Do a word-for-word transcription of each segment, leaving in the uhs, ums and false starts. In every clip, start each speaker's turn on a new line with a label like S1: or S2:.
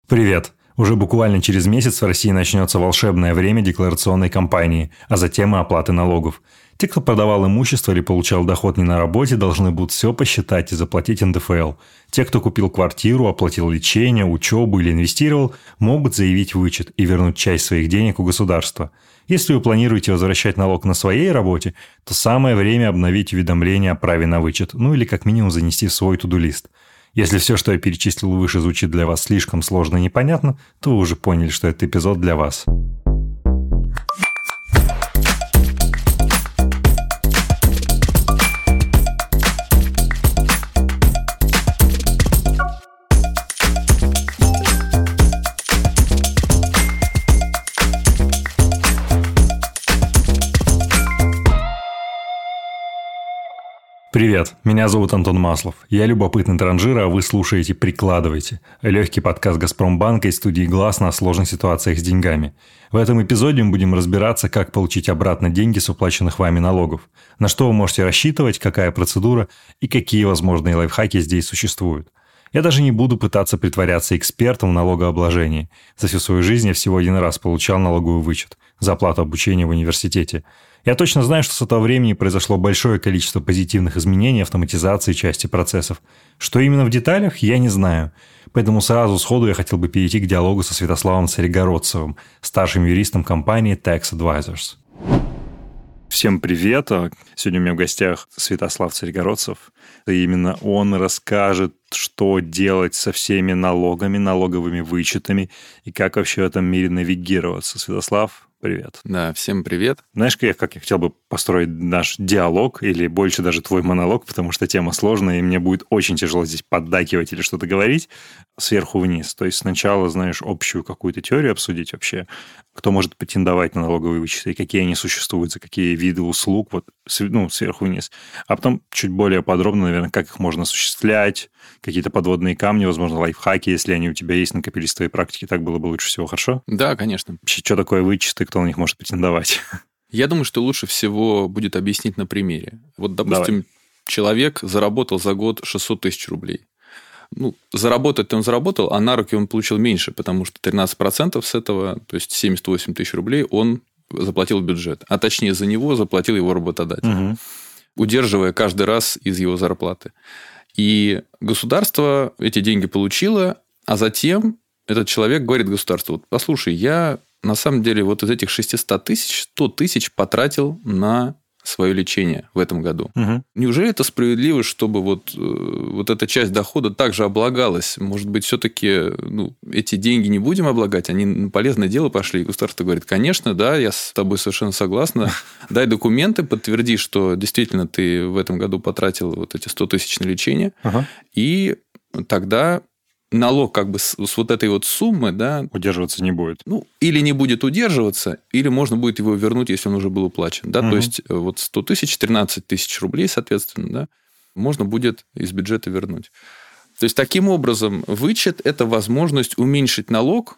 S1: Привет! Уже буквально через месяц в России начнется волшебное время декларационной кампании, а затем и оплаты налогов. Те, кто продавал имущество или получал доход не на работе, должны будут все посчитать и заплатить эн дэ эф эл. Те, кто купил квартиру, оплатил лечение, учебу или инвестировал, могут заявить вычет и вернуть часть своих денег у государства. Если вы планируете возвращать налог на своей работе, то самое время обновить уведомление о праве на вычет, ну или как минимум занести в свой to-do-лист. Если все, что я перечислил выше, звучит для вас слишком сложно и непонятно, то вы уже поняли, что этот эпизод для вас. Привет, меня зовут Антон Маслов. Я любопытный транжир, а вы слушаете «Прикладывайте» – легкий подкаст «Газпромбанка» и студии «Гласно» о сложных ситуациях с деньгами. В этом эпизоде мы будем разбираться, как получить обратно деньги с уплаченных вами налогов, на что вы можете рассчитывать, какая процедура и какие возможные лайфхаки здесь существуют. Я даже не буду пытаться притворяться экспертом в налогообложении. За всю свою жизнь я всего один раз получал налоговый вычет за оплату обучения в университете. Я точно знаю, что с этого времени произошло большое количество позитивных изменений, автоматизации части процессов. Что именно в деталях, я не знаю. Поэтому сразу сходу я хотел бы перейти к диалогу со Святославом Царегородцевым, старшим юристом компании Tax Advisors. Всем привет! Сегодня у меня в гостях Святослав Царегородцев. И именно он расскажет, что делать со всеми налогами, налоговыми вычетами и как вообще в этом мире навигироваться. Святослав, привет.
S2: Да, всем привет.
S1: Знаешь, как я, как я хотел бы построить наш диалог или больше даже твой монолог, потому что тема сложная, и мне будет очень тяжело здесь поддакивать или что-то говорить сверху вниз. То есть сначала, знаешь, общую какую-то теорию обсудить вообще, кто может претендовать на налоговые вычеты, и какие они существуют, за какие виды услуг, вот, ну, сверху вниз. А потом чуть более подробно, наверное, как их можно осуществлять, какие-то подводные камни, возможно, лайфхаки, если они у тебя есть, накопились в твоей практике, так было бы лучше всего, хорошо?
S2: Да, конечно.
S1: Вообще, что такое вычеты, кто на них может претендовать?
S2: Я думаю, что лучше всего будет объяснить на примере. Вот, допустим, Давай. Человек заработал за год шестьсот тысяч рублей. Ну, заработать-то он заработал, а на руки он получил меньше, потому что тринадцать процентов с этого, то есть семьдесят восемь тысяч рублей, он заплатил в бюджет. А точнее, за него заплатил его работодатель, угу. удерживая каждый раз из его зарплаты. И государство эти деньги получило, а затем этот человек говорит государству: вот, послушай, я на самом деле вот из этих шестьсот тысяч, сто тысяч потратил на свое лечение в этом году. Угу. Неужели это справедливо, чтобы вот, вот эта часть дохода также облагалась? Может быть, все-таки ну, эти деньги не будем облагать, они на полезное дело пошли? И государство говорит: конечно, да, я с тобой совершенно согласна. Дай документы, подтверди, что действительно ты в этом году потратил вот эти сто тысяч на лечение. Ага. И тогда налог как бы с, с вот этой вот суммы, да,
S1: удерживаться не будет.
S2: Ну, или не будет удерживаться, или можно будет его вернуть, если он уже был уплачен. Да? Угу. То есть, вот сто тысяч, тринадцать тысяч рублей, соответственно, да, можно будет из бюджета вернуть. То есть, таким образом, вычет – это возможность уменьшить налог,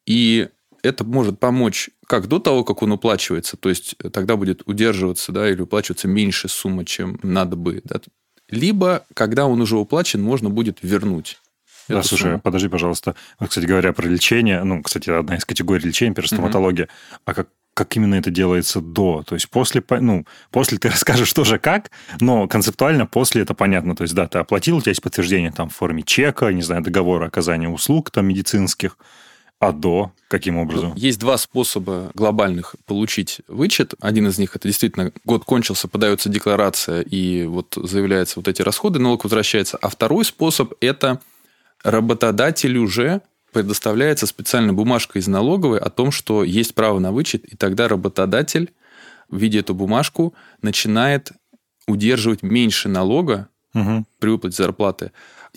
S2: и это может помочь как до того, как он уплачивается, то есть, тогда будет удерживаться, да, или уплачиваться меньше сумма, чем надо бы. Да? Либо, когда он уже уплачен, можно будет вернуть.
S1: Да, слушай, сумма. Подожди, пожалуйста. Вот, кстати говоря, про лечение, ну, кстати, одна из категорий лечения, перистоматология, угу. а как, как именно это делается до? То есть, после, ну, после ты расскажешь тоже как, но концептуально после это понятно. То есть, да, ты оплатил, у тебя есть подтверждение там в форме чека, не знаю, договора оказания услуг там медицинских, а до каким образом?
S2: Есть два способа глобальных получить вычет. Один из них – это действительно год кончился, подается декларация, и вот заявляются вот эти расходы, налог возвращается. А второй способ – это работодателю уже предоставляется специальная бумажка из налоговой о том, что есть право на вычет, и тогда работодатель, видя эту бумажку, начинает удерживать меньше налога угу. при выплате зарплаты,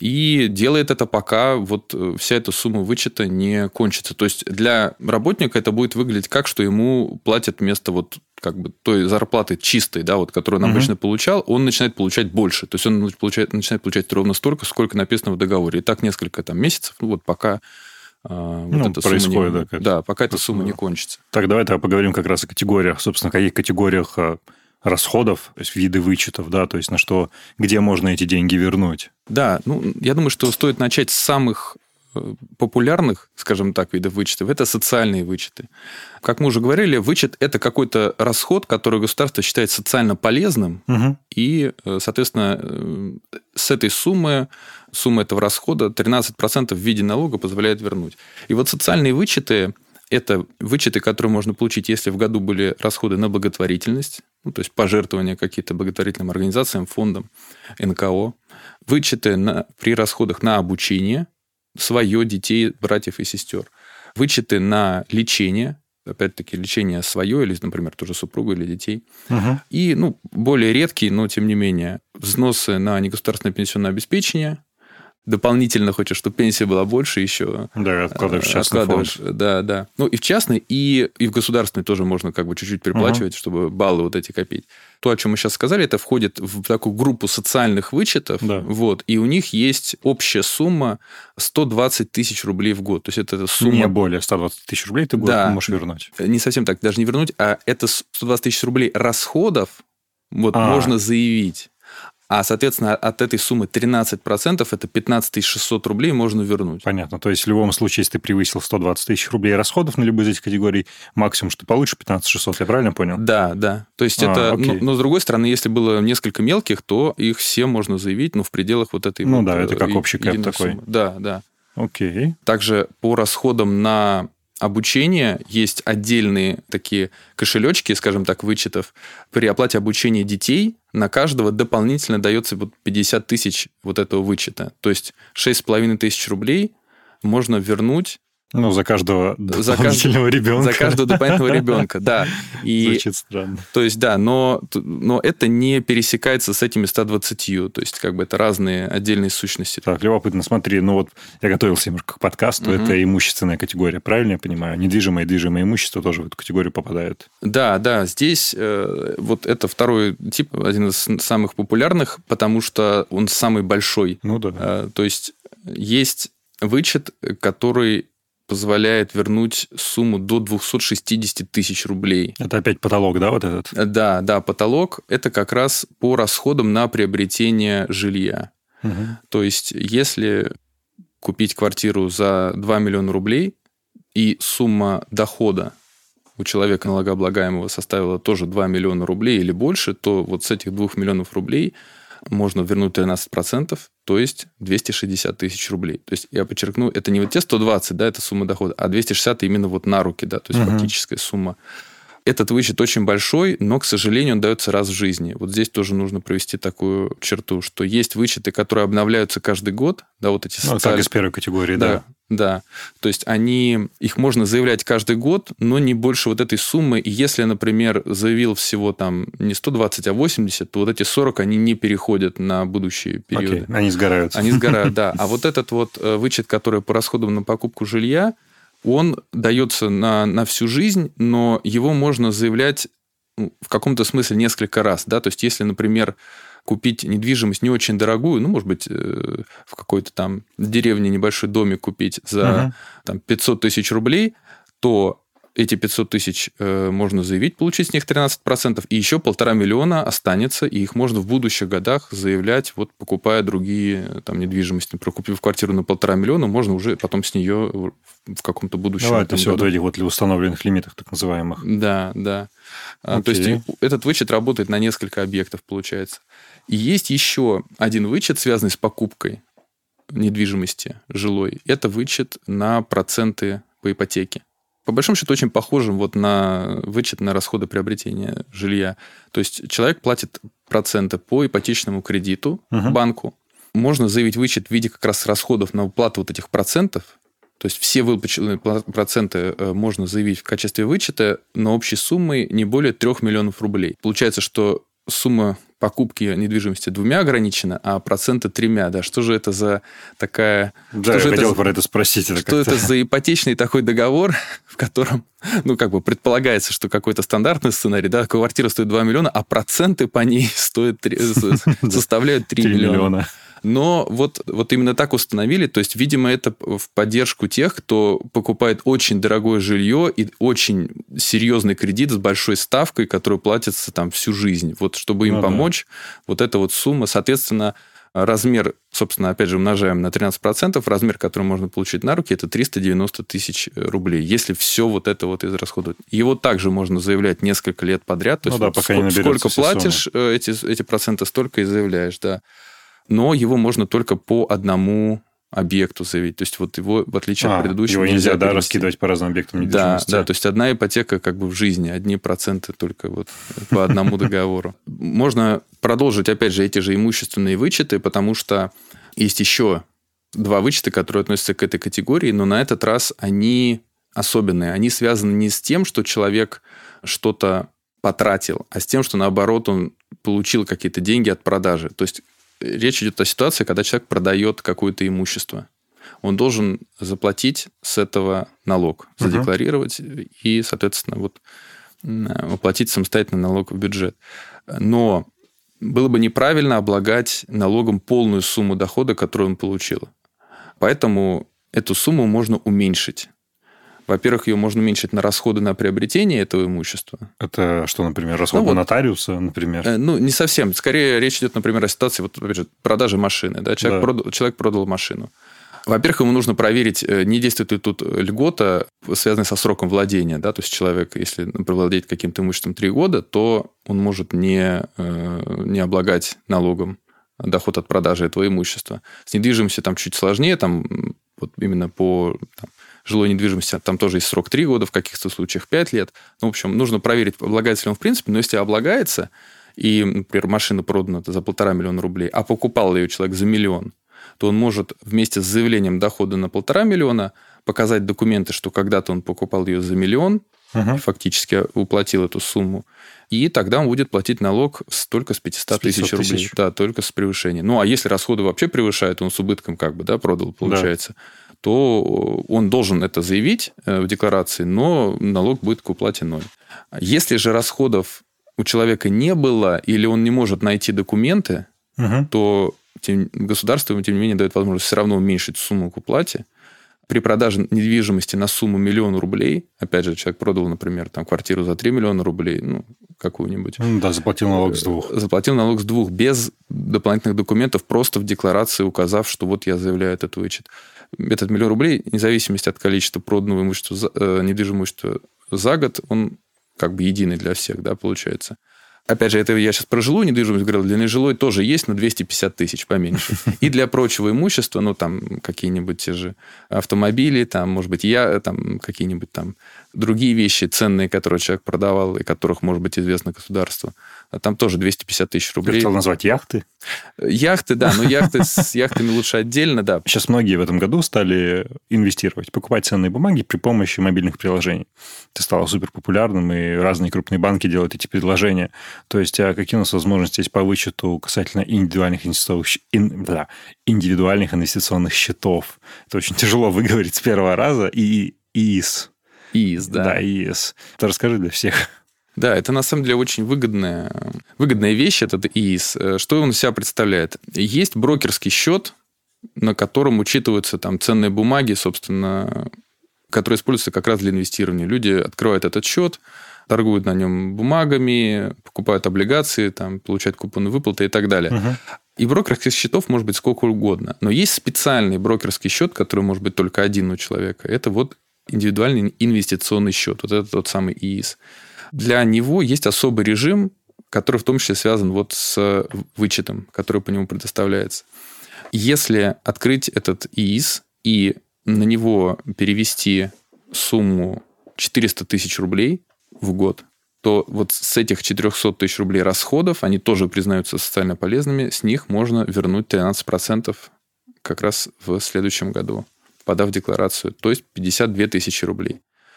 S2: и делает это, пока вот вся эта сумма вычета не кончится. То есть, для работника это будет выглядеть как, что ему платят вместо вот как бы той зарплаты чистой, да, вот, которую он угу. обычно получал, он начинает получать больше. То есть, он получает, начинает получать ровно столько, сколько написано в договоре. И так несколько там, месяцев, ну, вот пока а,
S1: ну,
S2: вот эта
S1: происходит,
S2: сумма не,
S1: да,
S2: да, пока эта сумма не кончится.
S1: Так, давай тогда поговорим как раз о категориях. Собственно, в каких категориях расходов, то есть виды вычетов, да, то есть на что, где можно эти деньги вернуть.
S2: Да, ну, я думаю, что стоит начать с самых популярных, скажем так, видов вычетов – это социальные вычеты. Как мы уже говорили, вычет – это какой-то расход, который государство считает социально полезным, угу. и, соответственно, с этой суммы, сумма этого расхода тринадцать процентов в виде налога позволяет вернуть. И вот социальные вычеты – это вычеты, которые можно получить, если в году были расходы на благотворительность, ну, то есть пожертвования какие-то благотворительным организациям, фондам, эн ка о, вычеты на, при расходах на обучение, свое, детей, братьев и сестер, вычеты на лечение, опять-таки лечение свое, или, например, тоже супругу или детей, угу. и ну, более редкие, но тем не менее, взносы на негосударственное пенсионное обеспечение. Дополнительно хочешь, чтобы пенсия была больше, еще
S1: да, откладываешь в частный фонд.
S2: Да, да. Ну, и в частный, и, и в государственный тоже можно как бы чуть-чуть переплачивать, угу. чтобы баллы вот эти копить. То, о чем мы сейчас сказали, это входит в такую группу социальных вычетов, да. вот, и у них есть общая сумма сто двадцать тысяч рублей в год. То есть, это сумма...
S1: Не более ста двадцати тысяч рублей ты
S2: да,
S1: можешь вернуть.
S2: Не совсем так, даже не вернуть, а это сто двадцать тысяч рублей расходов вот, а. можно заявить. А, соответственно, от этой суммы тринадцать процентов, это пятнадцать тысяч шестьсот рублей, можно вернуть.
S1: Понятно. То есть, в любом случае, если ты превысил сто двадцать тысяч рублей расходов на любую из этих категорий, максимум, что ты получишь, пятнадцать тысяч шестьсот. Я правильно понял?
S2: Да, да. То есть, а, это... Но, но, с другой стороны, если было несколько мелких, то их все можно заявить, ну, в пределах вот этой...
S1: Ну,
S2: вот,
S1: да, это как общий кэп такой.
S2: Суммы. Да, да.
S1: Окей.
S2: Также по расходам на... обучение, есть отдельные такие кошелечки, скажем так, вычетов. При оплате обучения детей на каждого дополнительно дается вот пятьдесят тысяч вот этого вычета. То есть шесть с половиной тысяч рублей можно вернуть.
S1: Ну, за каждого дополнительного
S2: за
S1: ребенка.
S2: За каждого дополнительного ребенка, да. И,
S1: звучит странно.
S2: То есть, да, но, но это не пересекается с этими ста двадцатью. То есть, как бы это разные отдельные сущности.
S1: Так, любопытно. Смотри, ну вот я готовился немножко к подкасту. Угу. Это имущественная категория, правильно я понимаю? Недвижимое и движимое имущество тоже в эту категорию попадают.
S2: Да, да. Здесь э, вот это второй тип, один из самых популярных, потому что он самый большой.
S1: Ну да.
S2: Э, то есть, есть вычет, который... позволяет вернуть сумму до двести шестьдесят тысяч рублей.
S1: Это опять потолок, да, вот этот?
S2: Да, да, потолок – это как раз по расходам на приобретение жилья. Угу. То есть, если купить квартиру за два миллиона рублей, и сумма дохода у человека налогооблагаемого составила тоже два миллиона рублей или больше, то вот с этих двух миллионов рублей можно вернуть тринадцать процентов, то есть двести шестьдесят тысяч рублей. То есть, я подчеркну, это не вот те сто двадцать, да, это сумма дохода, а двести шестьдесят именно вот на руки, да, то есть, угу. фактическая сумма. Этот вычет очень большой, но, к сожалению, он дается раз в жизни. Вот здесь тоже нужно провести такую черту, что есть вычеты, которые обновляются каждый год, да, вот эти социальные...
S1: Ну, так из первой категории, да.
S2: Да. Да, то есть они, их можно заявлять каждый год, но не больше вот этой суммы. И если, например, заявил всего там не сто двадцать, а восемьдесят, то вот эти сорок, они не переходят на будущие периоды.
S1: Окей, они сгорают.
S2: Они сгорают, да. А вот этот вот вычет, который по расходам на покупку жилья, он дается на, на всю жизнь, но его можно заявлять в каком-то смысле несколько раз. Да? То есть, если, например, купить недвижимость не очень дорогую, ну, может быть, в какой-то там деревне небольшой домик купить за uh-huh. там, пятьсот тысяч рублей, то эти пятьсот тысяч э, можно заявить, получить с них тринадцать процентов, и еще полтора миллиона останется, и их можно в будущих годах заявлять, вот покупая другие там, недвижимости. Например, купив квартиру на полтора миллиона, можно уже потом с нее в каком-то будущем...
S1: Давай, это все вот в этих вот установленных лимитах, так называемых.
S2: Да, да. Okay. То есть, этот вычет работает на несколько объектов, получается. И есть еще один вычет, связанный с покупкой недвижимости жилой. Это вычет на проценты по ипотеке. По большому счету, очень похожим вот на вычет на расходы приобретения жилья. То есть, человек платит проценты по ипотечному кредиту uh-huh. банку. Можно заявить вычет в виде как раз расходов на уплату вот этих процентов. То есть, все выплаченные проценты можно заявить в качестве вычета, но общей суммой не более трех миллионов рублей. Получается, что сумма покупки недвижимости двумя ограничена, а проценты тремя. Да, что же это за такая...
S1: Да,
S2: что
S1: я хотел
S2: это,
S1: про это спросить. Это
S2: что это за ипотечный такой договор, в котором, ну, как бы предполагается, что какой-то стандартный сценарий, да, квартира стоит два миллиона, а проценты по ней стоят, составляют три миллиона. Но вот, вот именно так установили. То есть, видимо, это в поддержку тех, кто покупает очень дорогое жилье и очень серьезный кредит с большой ставкой, который платится там всю жизнь. Вот чтобы им ну, помочь, да. вот эта вот сумма, соответственно, размер, собственно, опять же, умножаем на тринадцать процентов, размер, который можно получить на руки, это триста девяносто тысяч рублей, если все вот это вот израсходовать. Его также можно заявлять несколько лет подряд, то
S1: ну
S2: есть
S1: да,
S2: вот
S1: пока
S2: сколько, сколько платишь
S1: суммы.
S2: эти, эти проценты, столько и заявляешь, да. Но его можно только по одному объекту заявить. То есть, вот его, в отличие
S1: а,
S2: от предыдущего,
S1: его нельзя,
S2: нельзя
S1: да, раскидывать по разным объектам недвижимости.
S2: Да, да, то есть, одна ипотека как бы в жизни, одни проценты только вот по одному договору. Можно продолжить, опять же, эти же имущественные вычеты, потому что есть еще два вычета, которые относятся к этой категории, но на этот раз они особенные. Они связаны не с тем, что человек что-то потратил, а с тем, что, наоборот, он получил какие-то деньги от продажи. То есть, речь идет о ситуации, когда человек продает какое-то имущество. Он должен заплатить с этого налог, задекларировать uh-huh. и, соответственно, вот, уплатить самостоятельно налог в бюджет. Но было бы неправильно облагать налогом полную сумму дохода, которую он получил. Поэтому эту сумму можно уменьшить. Во-первых, ее можно уменьшить на расходы на приобретение этого имущества.
S1: Это что, например, расходы ну, вот, нотариуса, например?
S2: Э, ну, не совсем. Скорее, речь идет, например, о ситуации вот, опять же, продажи машины. Да? Человек, да. Продал, человек продал машину. Во-первых, ему нужно проверить, не действует ли тут льгота, связанная со сроком владения. Да? То есть, человек, если владеет каким-то имуществом три года, то он может не, не облагать налогом доход от продажи этого имущества. С недвижимостью там чуть сложнее, там, вот именно по... Там, жилой недвижимости, там тоже есть срок три года, в каких-то случаях пять лет. Ну, в общем, нужно проверить, облагается ли он в принципе, но если облагается, и, например, машина продана за полтора миллиона рублей, а покупал ее человек за миллион, то он может вместе с заявлением дохода на полтора миллиона показать документы, что когда-то он покупал ее за миллион, uh-huh. фактически уплатил эту сумму, и тогда он будет платить налог только с пятьсот тысяч рублей. Да, только с превышения. Ну, а если расходы вообще превышают, он с убытком как бы, да, продал, получается, да. то он должен это заявить в декларации, но налог будет к уплате ноль. Если же расходов у человека не было, или он не может найти документы, uh-huh. то тем, государство ему, тем не менее, дает возможность все равно уменьшить сумму к уплате. При продаже недвижимости на сумму миллион рублей, опять же, человек продал, например, там, квартиру за три миллиона рублей, ну, какую-нибудь.
S1: Ну, да, заплатил налог с двух.
S2: Заплатил налог с двух, без дополнительных документов, просто в декларации указав, что вот я заявляю этот вычет. Этот миллион рублей, вне зависимости от количества проданного имущества, недвижимого имущества за год, он как бы единый для всех, да, получается. Опять же, это я сейчас про жилую недвижимость говорил, для нежилой тоже есть, но двести пятьдесят тысяч поменьше. И для прочего имущества, ну, там, какие-нибудь те же автомобили, там, может быть, я, там, какие-нибудь там другие вещи ценные, которые человек продавал, и которых, может быть, известно государству, там тоже двести пятьдесят тысяч рублей.
S1: Ты хотел назвать яхты?
S2: Яхты, да, но яхты с яхтами лучше отдельно, да.
S1: Сейчас многие в этом году стали инвестировать, покупать ценные бумаги при помощи мобильных приложений. Это стало суперпопулярным, и разные крупные банки делают эти предложения. То есть, а какие у нас возможности есть по вычету касательно индивидуальных инвестиционных, ин, да, индивидуальных инвестиционных счетов? Это очень тяжело выговорить с первого раза. И ИИС.
S2: ИИС, да.
S1: Да, ИИС. Это расскажи для всех.
S2: Да, это на самом деле очень выгодная, выгодная вещь, этот ИИС. Что он из себя представляет? Есть брокерский счет, на котором учитываются там ценные бумаги, собственно, которые используются как раз для инвестирования. Люди открывают этот счет, торгуют на нем бумагами, покупают облигации, там, получают купоны выплаты и так далее. Uh-huh. И брокерских счетов может быть сколько угодно. Но есть специальный брокерский счет, который может быть только один у человека. Это вот индивидуальный инвестиционный счет. Вот это тот самый ИИС. Для него есть особый режим, который в том числе связан вот с вычетом, который по нему предоставляется. Если открыть этот ИИС и на него перевести сумму четыреста тысяч рублей в год, то вот с этих четыреста тысяч рублей расходов, они тоже признаются социально полезными, с них можно вернуть тринадцать процентов как раз в следующем году, подав декларацию, то есть пятьдесят две тысячи рублей.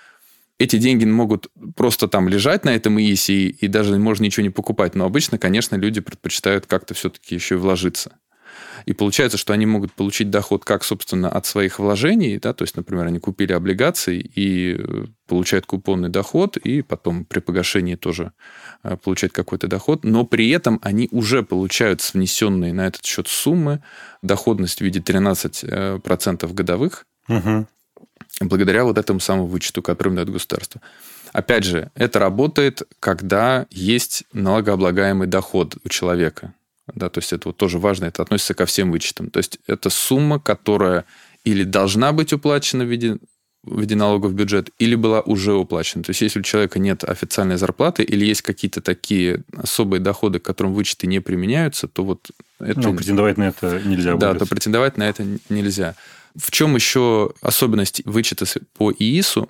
S2: Эти деньги могут просто там лежать на этом ИИСе, и, и даже можно ничего не покупать. Но обычно, конечно, люди предпочитают как-то все-таки еще и вложиться. И получается, что они могут получить доход как, собственно, от своих вложений. Да? То есть, например, они купили облигации и получают купонный доход, и потом при погашении тоже получают какой-то доход. Но при этом они уже получают с внесенной на этот счет суммы доходность в виде тринадцать процентов годовых. Угу. Благодаря вот этому самому вычету, который им дает государство. Опять же, это работает, когда есть налогооблагаемый доход у человека. Да, то есть это вот тоже важно, это относится ко всем вычетам. То есть это сумма, которая или должна быть уплачена в виде, в виде налога в бюджет, или была уже уплачена. То есть если у человека нет официальной зарплаты или есть какие-то такие особые доходы, к которым вычеты не применяются, то вот это...
S1: Ну, претендовать на это нельзя будет.
S2: Да, то претендовать на это нельзя. В чем еще особенность вычета по ИИСу?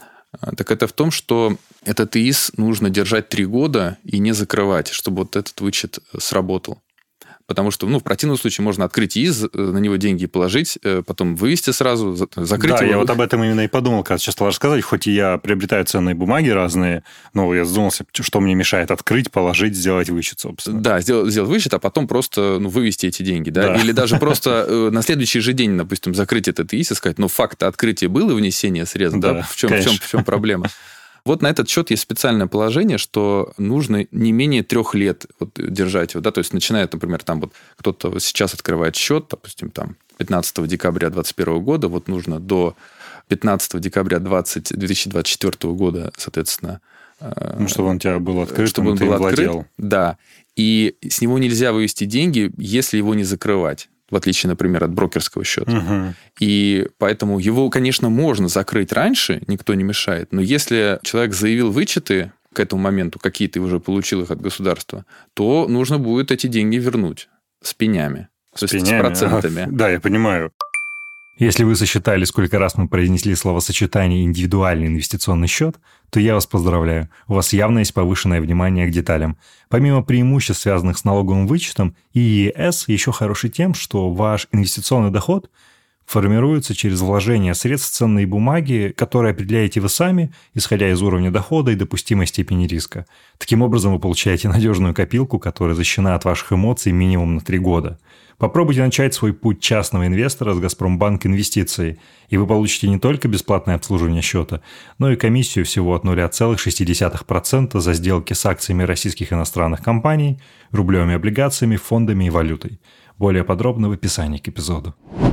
S2: Так это в том, что этот ИИС нужно держать три года и не закрывать, чтобы вот этот вычет сработал. Потому что, ну, в противном случае можно открыть ИИС, на него деньги положить, потом вывести сразу, закрыть
S1: да,
S2: его.
S1: я вот об этом именно и подумал, когда сейчас стал рассказывать. Хоть и я приобретаю ценные бумаги разные, но я задумался, что мне мешает открыть, положить, сделать вычет, собственно.
S2: Да, сделать, сделать вычет, а потом просто ну, вывести эти деньги. Да?
S1: Да.
S2: Или даже просто на следующий же день, допустим, закрыть этот ИИС и сказать, ну, факт открытия было, внесение средств, да, да? В, чем, в, чем, в чем проблема? Вот на этот счет есть специальное положение, что нужно не менее трех лет вот, держать его. Да? То есть, начинает, например, там вот кто-то сейчас открывает счет, допустим, там пятнадцатого декабря двадцать первого года, вот нужно до пятнадцатого декабря две тысячи двадцать четвёртого года, соответственно...
S1: Ну, чтобы он у тебя был открыт,
S2: чтобы он
S1: ты
S2: был
S1: им владел.
S2: Открыт, да. И с него нельзя вывести деньги, если его не закрывать. В отличие, например, от брокерского счета.
S1: Угу.
S2: И поэтому его, конечно, можно закрыть раньше, никто не мешает. Но если человек заявил вычеты к этому моменту, какие-то уже получил их от государства, то нужно будет эти деньги вернуть с пенями.
S1: С
S2: то
S1: пенями?
S2: есть с процентами.
S1: А, да, я понимаю.
S3: Если вы сосчитали, сколько раз мы произнесли словосочетание «индивидуальный инвестиционный счет», то я вас поздравляю. У вас явно есть повышенное внимание к деталям. Помимо преимуществ, связанных с налоговым вычетом, ИИС еще хороший тем, что ваш инвестиционный доход формируется через вложение средств в ценные бумаги, которые определяете вы сами, исходя из уровня дохода и допустимой степени риска. Таким образом, вы получаете надежную копилку, которая защищена от ваших эмоций минимум на три года. Попробуйте начать свой путь частного инвестора с «Газпромбанк Инвестиции», и вы получите не только бесплатное обслуживание счета, но и комиссию всего от ноль целых шесть десятых процента за сделки с акциями российских иностранных компаний, рублевыми облигациями, фондами и валютой. Более подробно в описании к эпизоду.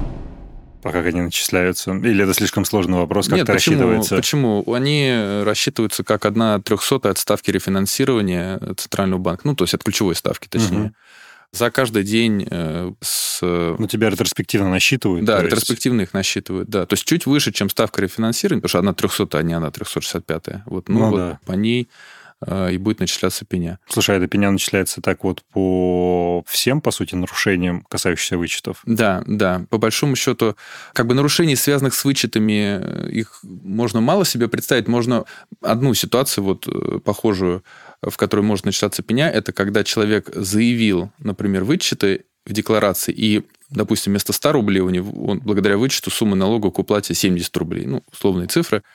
S1: А как они начисляются? Или это слишком сложный вопрос, как
S2: Нет,
S1: это
S2: почему?
S1: рассчитывается?
S2: Почему? Они рассчитываются как одна трехсотая от ставки рефинансирования Центрального банка, ну, то есть от ключевой ставки, точнее. Угу. За каждый день с...
S1: Ну, тебя ретроспективно насчитывают?
S2: Да,
S1: есть...
S2: ретроспективно их насчитывают, да. То есть чуть выше, чем ставка рефинансирования, потому что одна трехсотая, а не одна трехсот шестьдесят пятая. Вот, ну, ну вот да. По ней и будет начисляться пеня.
S1: Слушай, а эта пеня начисляется так вот по всем, по сути, нарушениям, касающимся вычетов?
S2: Да, да. По большому счету, как бы нарушений, связанных с вычетами, их можно мало себе представить. Можно одну ситуацию вот похожую, в которой может начисляться пеня, это когда человек заявил, например, вычеты в декларации, и, допустим, вместо ста рублей у него, он, благодаря вычету сумма налога к уплате семьдесят рублей, ну, условные цифры,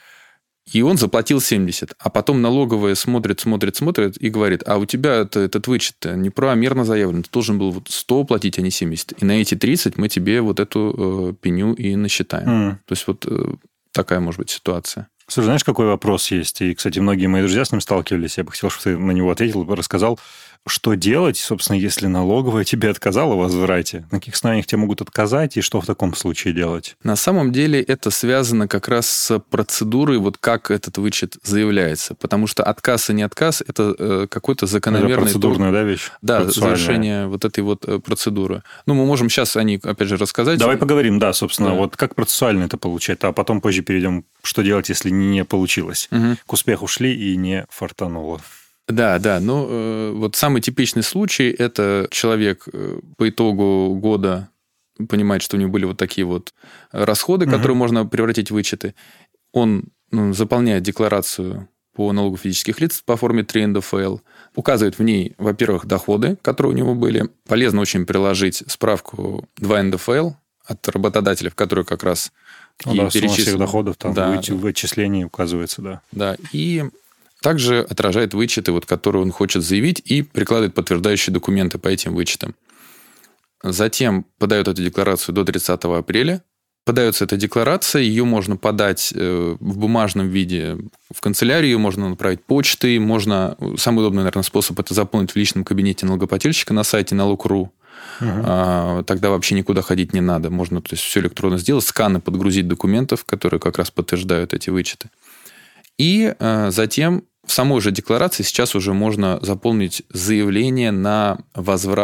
S2: и он заплатил семьдесят, а потом налоговая смотрит, смотрит, смотрит и говорит, а у тебя это, этот вычет неправомерно заявлен, ты должен был вот сто платить, а не семьдесят, и на эти тридцать мы тебе вот эту э, пеню и насчитаем. Mm. То есть вот э, такая может быть ситуация.
S1: Слушай, знаешь, какой вопрос есть? И, кстати, многие мои друзья с ним сталкивались. Я бы хотел, чтобы ты на него ответил, рассказал, что делать, собственно, если налоговая тебе отказала в возврате? На каких основаниях тебе могут отказать, и что в таком случае делать?
S2: На самом деле это связано как раз с процедурой, вот как этот вычет заявляется. Потому что отказ и не отказ – это какой-то закономерный... Это
S1: процедурная, да, вещь?
S2: Да, завершение вот этой вот процедуры. Ну, мы можем сейчас о ней, опять же, рассказать.
S1: Давай поговорим, да, собственно, да. Вот как процессуально это получать, а потом позже перейдем, что делать, если не получилось. Угу. К успеху шли и не фартануло.
S2: Да, да. Ну, э, вот самый типичный случай – это человек по итогу года понимает, что у него были вот такие вот расходы, угу. которые можно превратить в вычеты. Он ну, заполняет декларацию по налогу физических лиц по форме три эн дэ эф эл, указывает в ней, во-первых, доходы, которые у него были. Полезно очень приложить справку два эн дэ эф эл от работодателя, в которой как раз
S1: ну,
S2: и
S1: да,
S2: перечислен...
S1: всех доходов там
S2: да.
S1: в отчислении указывается, да.
S2: Да, и... Также отражает вычеты, вот, которые он хочет заявить, и прикладывает подтверждающие документы по этим вычетам. Затем подает эту декларацию до тридцатого апреля. Подается эта декларация, ее можно подать в бумажном виде в канцелярию, ее можно направить почтой, можно... Самый удобный, наверное, способ – это заполнить в личном кабинете налогоплательщика на сайте налог точка ру. Угу. Тогда вообще никуда ходить не надо. Можно то есть, все электронно сделать, сканы подгрузить документов, которые как раз подтверждают эти вычеты. И э, затем в самой же декларации сейчас уже можно заполнить заявление на возврат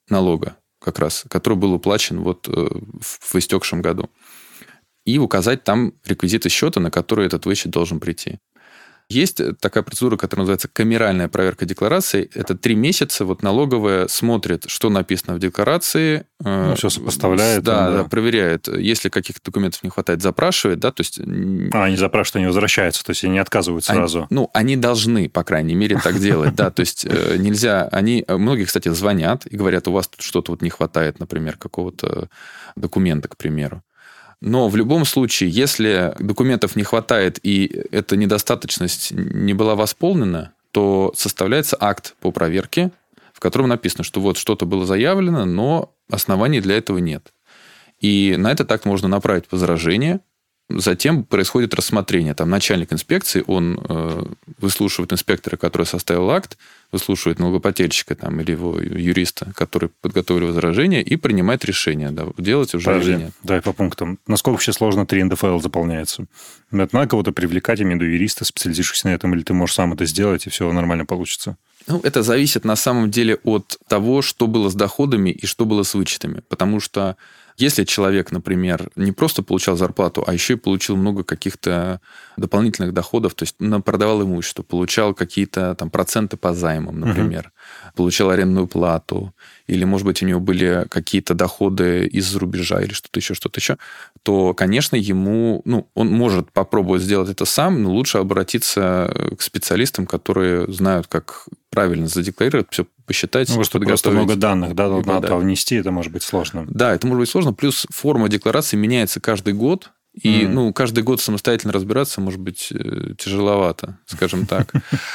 S2: налога, как раз, который был уплачен вот в истекшем году. И указать там реквизиты счета, на которые этот вычет должен прийти. Есть такая процедура, которая называется камеральная проверка декларации. Это три месяца вот налоговая смотрит, что написано в декларации.
S3: Ну, все сопоставляет.
S2: Да,
S3: он,
S2: да,
S3: да,
S2: проверяет. Если каких-то документов не хватает, запрашивает. Да, то есть...
S3: А, они запрашивают, они возвращаются, то есть они не отказывают сразу.
S2: Они, ну, они должны, по крайней мере, так делать. Да, то есть нельзя... Они, многие, кстати, звонят и говорят, у вас тут что-то вот не хватает, например, какого-то документа, к примеру. Но в любом случае, если документов не хватает и эта недостаточность не была восполнена, то составляется акт по проверке, в котором написано, что вот что-то было заявлено, но оснований для этого нет. И на этот акт можно направить возражение. Затем происходит рассмотрение. Там начальник инспекции, он э, выслушивает инспектора, который составил акт, выслушивает налогоплательщика там, или его юриста, который подготовил возражение, и принимает решение, да, делать уже
S3: Подожди,
S2: или нет.
S3: Давай по пунктам. Насколько вообще сложно три эн дэ эф эл заполняется? Это надо кого-то привлекать, имею в виду юриста, специализирующегося на этом, или ты можешь сам это сделать, и все нормально получится?
S2: Ну, это зависит на самом деле от того, что было с доходами и что было с вычетами. Потому что если человек, например, не просто получал зарплату, а еще и получил много каких-то дополнительных доходов, то есть продавал имущество, получал какие-то там проценты по займам, например, uh-huh. получал арендную плату, или, может быть, у него были какие-то доходы из-за рубежа или что-то еще, что-то еще, то, конечно, ему, ну, он может попробовать сделать это сам, но лучше обратиться к специалистам, которые знают, как правильно задекларировать, все посчитать,
S3: ну, что просто много данных, да, надо да. внести, это может быть сложно.
S2: Да, это может быть сложно, плюс форма декларации меняется каждый год, и, mm. ну, каждый год самостоятельно разбираться, может быть, тяжеловато, скажем так.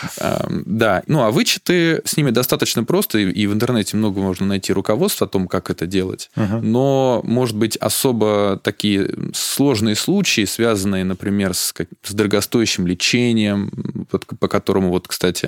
S2: Да, ну, а вычеты, с ними достаточно просто, и в интернете много можно найти руководство о том, как это делать, но, может быть, особо такие сложные случаи, связанные, например, с дорогостоящим лечением, по которому, вот, кстати,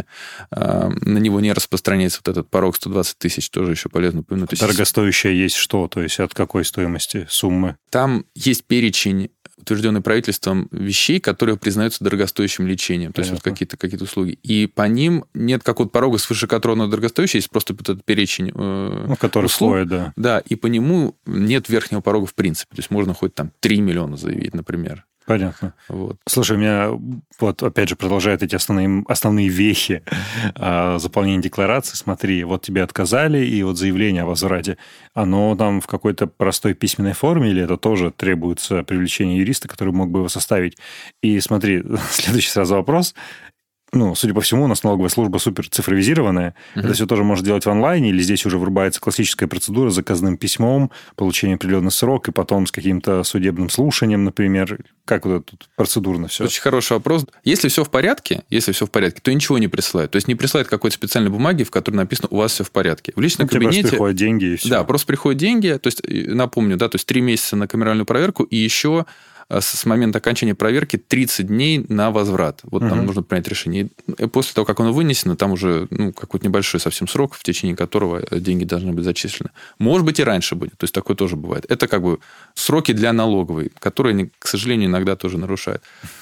S2: на него не распространяется вот этот порог сто двадцать тысяч, тоже еще полезно упомянуть.
S3: Дорогостоящее есть что? То есть от какой стоимости, суммы?
S2: Там есть перечень, утвержденный правительством, вещей, которые признаются дорогостоящим лечением. То есть вот какие-то, какие-то услуги. И по ним нет какого-то порога, свыше которого оно дорогостоящее, есть просто этот перечень э,
S3: ну, который
S2: услуг.
S3: Входит, да.
S2: Да, и по нему нет верхнего порога в принципе. То есть можно хоть там три миллиона заявить, например.
S3: Понятно.
S2: Вот.
S3: Слушай, у меня вот опять же продолжают эти основные, основные вехи а, заполнения декларации. Смотри, вот тебе отказали, и вот заявление о возврате, оно там в какой-то простой письменной форме, или это тоже требуется привлечение юриста, который мог бы его составить? И смотри, следующий сразу вопрос. Ну, судя по всему, у нас налоговая служба супер цифровизированная. Uh-huh. Это все тоже можно делать в онлайне, или здесь уже врубается классическая процедура с заказным письмом, получение определенный срок, и потом с каким-то судебным слушанием, например. Как вот это тут процедурно все?
S2: Очень хороший вопрос. Если все в порядке, если все в порядке, то ничего не присылают. То есть не присылают какой-то специальной бумаги, в которой написано «у вас все в порядке». В личном
S3: ну,
S2: кабинете...
S3: Просто приходят деньги, и все.
S2: Да, просто приходят деньги. То есть, напомню, да, то есть три месяца на камеральную проверку, и еще... с момента окончания проверки тридцать дней на возврат. Вот uh-huh. там нужно принять решение. И после того, как оно вынесено, там уже ну, какой-то небольшой совсем срок, в течение которого деньги должны быть зачислены. Может быть, и раньше будет. То есть, такое тоже бывает. Это как бы сроки для налоговой, которые, к сожалению, иногда тоже нарушают.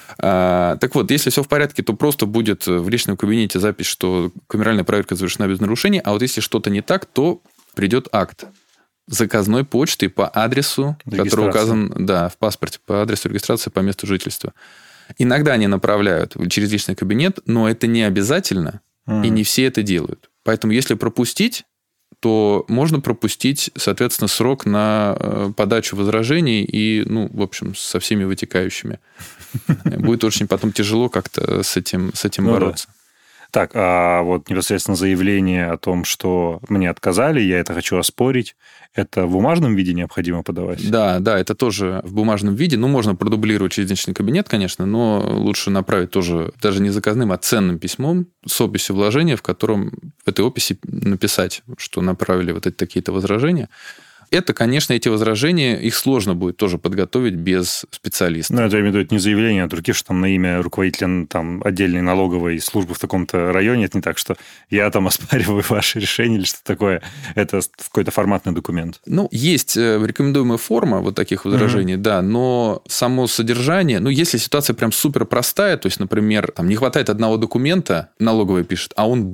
S2: А, так вот, если все в порядке, то просто будет в личном кабинете запись, что камеральная проверка завершена без нарушений, а вот если что-то не так, то придет акт заказной почтой по адресу, который указан да, в паспорте, по адресу регистрации по месту жительства. Иногда они направляют через личный кабинет, но это не обязательно, mm. и не все это делают. Поэтому, если пропустить, то можно пропустить, соответственно, срок на подачу возражений и, ну, в общем, со всеми вытекающими. Будет очень потом тяжело как-то с этим, с этим бороться.
S3: Так, а вот непосредственно заявление о том, что мне отказали, я это хочу оспорить, это в бумажном виде необходимо подавать?
S2: Да, да, это тоже в бумажном виде. Ну, можно продублировать через личный кабинет, конечно, но лучше направить тоже даже не заказным, а ценным письмом с описью вложения, в котором в этой описи написать, что направили вот эти такие-то возражения. Это, конечно, эти возражения, их сложно будет тоже подготовить без специалиста.
S3: Ну, это, я имею в виду, это не заявление, а другие, что там на имя руководителя там, отдельной налоговой службы в таком-то районе. Это не так, что я там оспариваю ваши решения или что-то такое. Это какой-то форматный документ.
S2: Ну, есть рекомендуемая форма вот таких возражений, mm-hmm. да, но само содержание, ну, если ситуация прям супер простая, то есть, например, там не хватает одного документа, налоговая пишет, а он был.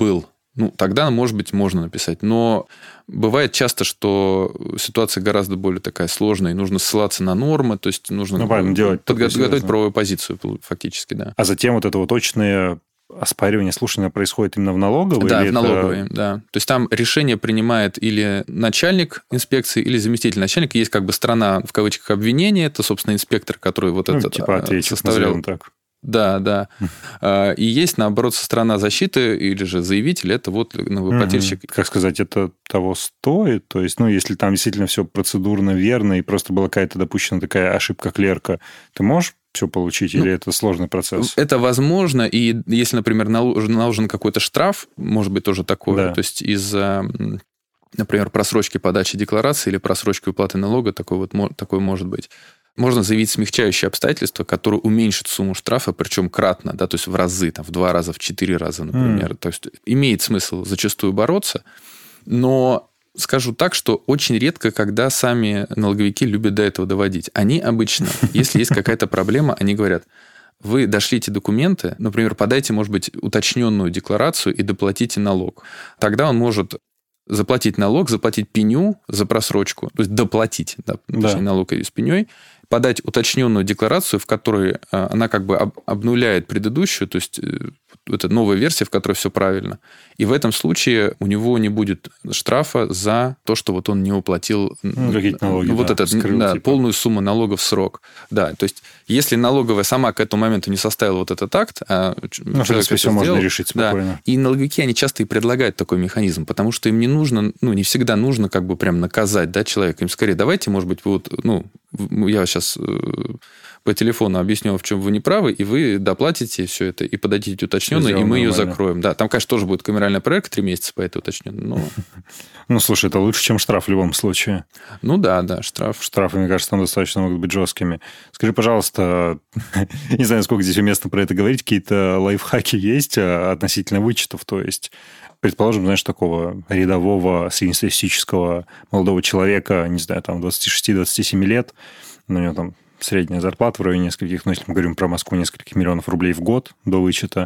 S2: Ну, тогда, может быть, можно написать. Но бывает часто, что ситуация гораздо более такая сложная, и нужно ссылаться на нормы, то есть нужно
S1: ну, правильно, делать
S2: подготовить правовую позицию фактически, да.
S1: А затем вот это вот точное оспаривание слушания происходит именно в налоговой?
S2: Да,
S1: или
S2: в налоговой,
S1: это...
S2: да. То есть там решение принимает или начальник инспекции, или заместитель начальника. Есть как бы сторона, в кавычках, обвинения, это, собственно, инспектор, который вот
S1: ну,
S2: этот
S1: типа ответчик,
S2: составлял.
S1: Так.
S2: Да, да. И есть, наоборот, сторона защиты или же заявитель, это вот налогоплательщик.
S1: Как сказать, это того стоит? То есть, ну, если там действительно все процедурно верно, и просто была какая-то допущена такая ошибка клерка, ты можешь все получить, ну, или это сложный процесс?
S2: Это возможно, и если, например, наложен какой-то штраф, может быть, тоже такое,
S1: да.
S2: то есть из-за, например, просрочки подачи декларации или просрочки уплаты налога, такое, вот, такое может быть. Можно заявить смягчающие обстоятельства, которые уменьшат сумму штрафа, причем кратно, да, то есть в разы, там, в два раза, в четыре раза, например. Mm. То есть имеет смысл зачастую бороться, но скажу так, что очень редко, когда сами налоговики любят до этого доводить. Они обычно, если есть какая-то проблема, они говорят: вы дошлите документы, например, подайте, может быть, уточненную декларацию и доплатите налог. Тогда он может заплатить налог, заплатить пеню за просрочку, то есть доплатить, да, да. налог с пеней, подать уточненную декларацию, в которой она как бы обнуляет предыдущую, то есть это новая версия, в которой все правильно. И в этом случае у него не будет штрафа за то, что вот он не уплатил
S1: ну, налоги,
S2: вот
S1: да,
S2: этот,
S1: скрыл,
S2: да,
S1: типа.
S2: полную сумму налогов в срок. Да, то есть если налоговая сама к этому моменту не составила вот этот акт, а
S1: ну, человек все сделал, можно решить спокойно.
S2: Да, и налоговики, они часто и предлагают такой механизм, потому что им не нужно, ну, не всегда нужно как бы прям наказать, да, человека. Им скорее, давайте, может быть, вы вот, ну, я сейчас по телефону объясню, в чем вы не правы, и вы доплатите все это и подадите уточненно, и мы ее закроем. Да, там, конечно, тоже будет камеральная проверка три месяца по этой уточненной. Но...
S1: Ну, слушай, это лучше, чем штраф в любом случае.
S2: Ну, да, да, штраф.
S1: Штрафы, мне кажется, там достаточно могут быть жесткими. Скажи, пожалуйста, не знаю, сколько здесь уместно про это говорить, какие-то лайфхаки есть относительно вычетов, то есть... Предположим, знаешь, такого рядового среднестатистического молодого человека, не знаю, там, двадцать шесть - двадцать семь лет, у него там средняя зарплата в районе нескольких, ну, если мы говорим про Москву, нескольких миллионов рублей в год до вычета.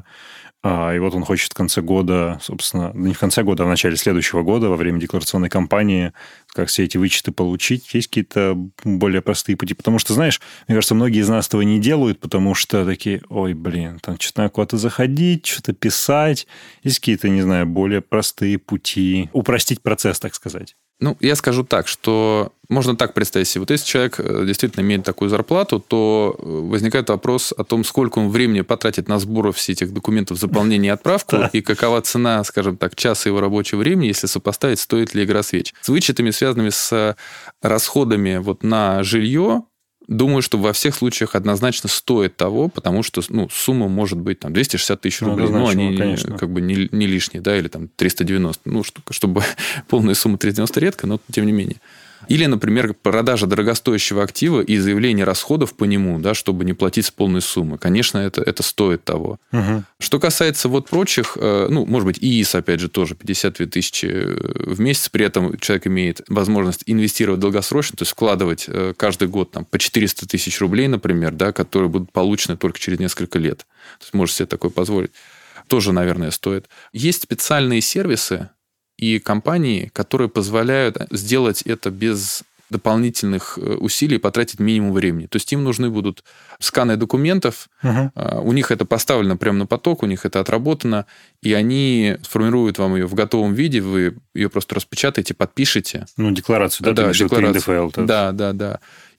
S1: И вот он хочет в конце года, собственно, не в конце года, а в начале следующего года, во время декларационной кампании, как все эти вычеты получить. Есть какие-то более простые пути? Потому что, знаешь, мне кажется, многие из нас этого не делают, потому что такие: ой, блин, там что-то надо куда-то заходить, что-то писать. Есть какие-то, не знаю, более простые пути упростить процесс, так сказать?
S2: Ну, я скажу так, что можно так представить себе. Вот если человек действительно имеет такую зарплату, то возникает вопрос о том, сколько он времени потратит на сбор всех этих документов, заполнение и отправку, и какова цена, скажем так, часа его рабочего времени, если сопоставить, стоит ли игра свеч. С вычетами, связанными с расходами вот на жилье, думаю, что во всех случаях однозначно стоит того, потому что, ну, сумма может быть там двести шестьдесят тысяч рублей. Ну, они, конечно, как бы не, не лишние, да, или там триста девяносто. Ну, чтобы полная сумма триста девяносто редко, но тем не менее. Или, например, продажа дорогостоящего актива и заявление расходов по нему, да, чтобы не платить с полной суммы. Конечно, это, это стоит того. Угу. Что касается вот прочих, ну, может быть, ИИС, опять же, тоже пятьдесят две тысячи в месяц, при этом человек имеет возможность инвестировать долгосрочно, то есть вкладывать каждый год там, по четыреста тысяч рублей, например, да, которые будут получены только через несколько лет. То есть, может себе такое позволить. Тоже, наверное, стоит. Есть специальные сервисы и компании, которые позволяют сделать это без дополнительных усилий, потратить минимум времени. То есть им нужны будут сканы документов, угу. У них это поставлено прямо на поток, у них это отработано, и они сформируют вам ее в готовом виде, вы ее просто распечатаете, подпишете.
S1: Ну, декларацию, да?
S2: Да,
S1: ты
S2: декларацию. Да, да, да.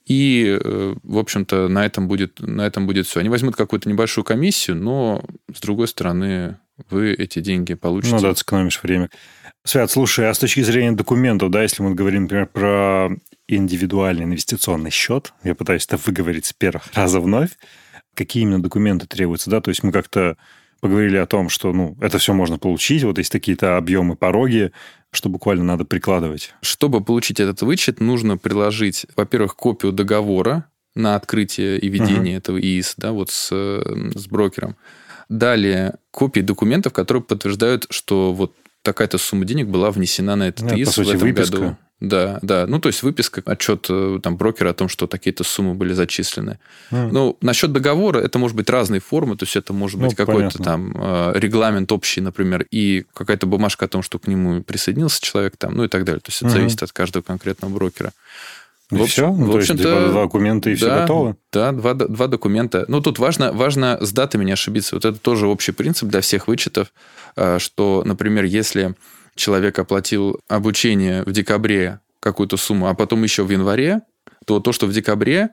S2: И, в общем-то, на этом будет, на этом будет все. Они возьмут какую-то небольшую комиссию, но, с другой стороны, вы эти деньги получите.
S1: Ну да, ты сэкономишь время. Свят, слушай, а с точки зрения документов, да, если мы говорим, например, про индивидуальный инвестиционный счет, я пытаюсь это выговорить с первого раза вновь, какие именно документы требуются, да, то есть мы как-то поговорили о том, что, ну, это все можно получить, вот есть какие-то объемы, пороги, что буквально надо прикладывать.
S2: Чтобы получить этот вычет, нужно приложить, во-первых, копию договора на открытие и ведение uh-huh. этого ИИС, да, вот с, с брокером. Далее, копии документов, которые подтверждают, что вот такая-то сумма денег была внесена на этот
S1: да,
S2: ИИС
S1: по сути,
S2: в этом
S1: выписка.
S2: году. Да, да. Ну, то есть выписка, отчет там, брокера о том, что такие-то суммы были зачислены. Mm. Ну, насчет договора, это может быть разные формы, то есть это может быть ну, какой-то понятно. там регламент общий, например, и какая-то бумажка о том, что к нему присоединился человек, там, ну и так далее. То есть это mm-hmm. зависит от каждого конкретного брокера.
S3: И в, все? Ну, в то есть два документа и да, все готово?
S2: Да, два, два документа. Ну, тут важно, важно с датами не ошибиться. Вот это тоже общий принцип для всех вычетов, что, например, если человек оплатил обучение в декабре какую-то сумму, а потом еще в январе, то то, что в декабре,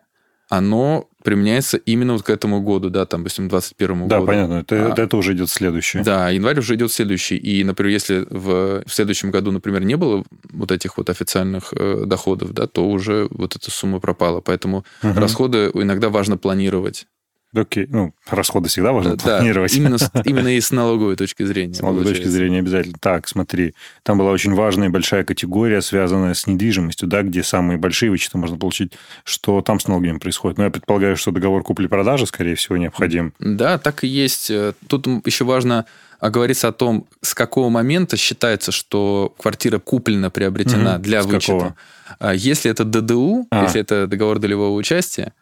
S2: оно применяется именно вот к этому году, да, там, допустим, двадцать первому
S3: да,
S2: году.
S3: Да, понятно, это, а, это уже идет следующий.
S2: Да, январь уже идет следующий. И, например, если в, в следующем году, например, не было вот этих вот официальных э, доходов, да, то уже вот эта сумма пропала. Поэтому угу. расходы иногда важно планировать.
S3: Окей, ну, расходы всегда важно
S2: да,
S3: планировать.
S2: Именно, именно и с налоговой точки зрения.
S3: С налоговой точки зрения обязательно. Так, смотри, там была очень важная и большая категория, связанная с недвижимостью, да, где самые большие вычеты можно получить. Что там с налогами происходит? Ну, я предполагаю, что договор купли-продажи, скорее всего, необходим.
S2: Да, так и есть. Тут еще важно оговориться о том, с какого момента считается, что квартира куплена, приобретена угу. для с вычета. Какого? Если это ДДУ, а. если это договор долевого участия,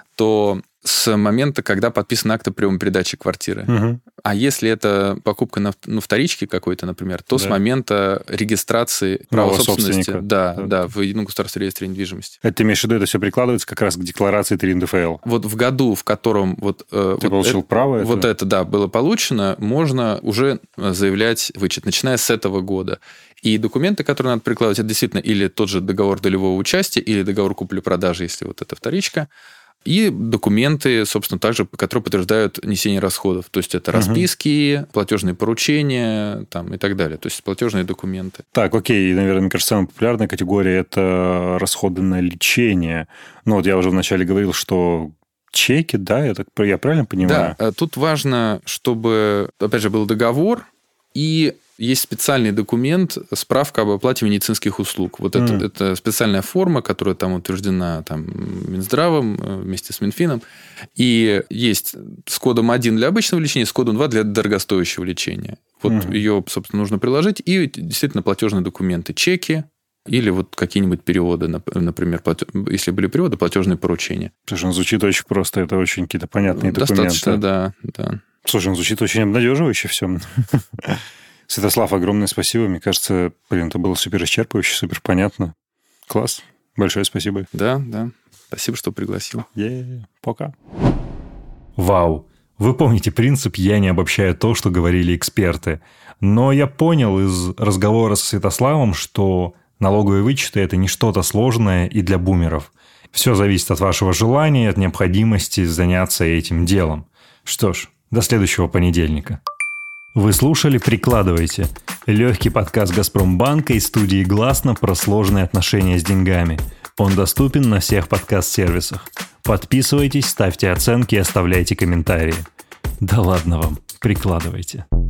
S2: то с момента, когда подписан акт о приеме передачи квартиры. Угу. А если это покупка на ну, вторичке какой-то, например, то да. с момента регистрации права собственности да, да. Да, в едином государственном реестре недвижимости.
S3: Это ты имеешь в виду, это все прикладывается как раз к декларации три эн дэ эф эл?
S2: Вот в году, в котором... Вот,
S3: ты вот получил
S2: это,
S3: право? Это?
S2: Вот это, да, было получено, можно уже заявлять вычет, начиная с этого года. И документы, которые надо прикладывать, это действительно или тот же договор долевого участия, или договор купли-продажи, если вот это вторичка, и документы, собственно, также, которые подтверждают несение расходов. То есть это расписки, угу. платежные поручения там, и так далее. То есть платежные документы.
S3: Так, окей. Наверное, мне кажется, самая популярная категория – это расходы на лечение. Ну, вот я уже вначале говорил, что чеки, да, я, так, я правильно понимаю?
S2: Да, тут важно, чтобы, опять же, был договор, и есть специальный документ, справка об оплате медицинских услуг. Вот mm. это, это специальная форма, которая там утверждена там, Минздравом вместе с Минфином. И есть с кодом один для обычного лечения, с кодом два для дорогостоящего лечения. Вот mm. ее, собственно, нужно приложить. И действительно платежные документы, чеки или вот какие-нибудь переводы, например, если были переводы, платежные поручения.
S3: Слушай, он звучит очень просто, это очень какие-то понятные
S2: Достаточно,
S3: документы.
S2: Достаточно, да, да.
S3: Слушай, он звучит очень обнадеживающе все. Святослав, огромное спасибо. Мне кажется, блин, это было супер исчерпывающе, супер понятно. Класс. Большое спасибо.
S2: Да, да. Спасибо, что пригласил.
S3: Е-е-е. Пока.
S1: Вау. Вы помните принцип «я не обобщаю то, что говорили эксперты». Но я понял из разговора со Святославом, что налоговые вычеты – это не что-то сложное и для бумеров. Все зависит от вашего желания, от необходимости заняться этим делом. Что ж, до следующего понедельника. Вы слушали «Прикладывайте» – легкий подкаст «Газпромбанка» из студии «Гласно» про сложные отношения с деньгами. Он доступен на всех подкаст-сервисах. Подписывайтесь, ставьте оценки и оставляйте комментарии. Да ладно вам, прикладывайте.